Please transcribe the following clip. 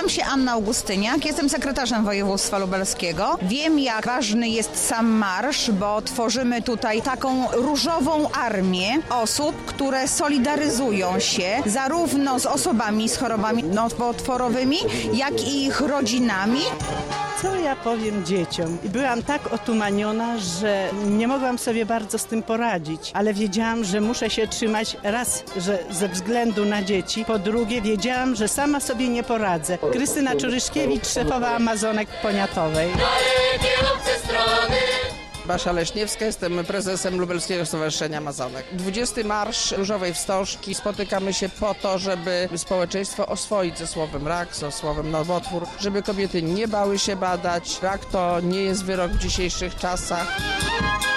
się Anna Augustyniak, jestem sekretarzem województwa lubelskiego. Wiem, jak ważny jest sam marsz, bo tworzymy tutaj taką różową armię osób, które solidaryzują się zarówno z osobami z chorobami nowotworowymi, jak i ich rodzinami. Co ja powiem dzieciom? I byłam tak otumaniona, że nie mogłam sobie bardzo z tym poradzić, ale wiedziałam, że muszę się trzymać raz, że ze względu na dzieci, po drugie wiedziałam, że sama sobie nie poradzę. Krystyna Czuryszkiewicz, szefowa Amazonek Poniatowej. Basia Leśniewska, jestem prezesem Lubelskiego Stowarzyszenia Amazonek. 20 Marsz Różowej Wstążki. Spotykamy się po to, żeby społeczeństwo oswoić ze słowem rak, ze słowem nowotwór, żeby kobiety nie bały się badać. Rak to nie jest wyrok w dzisiejszych czasach.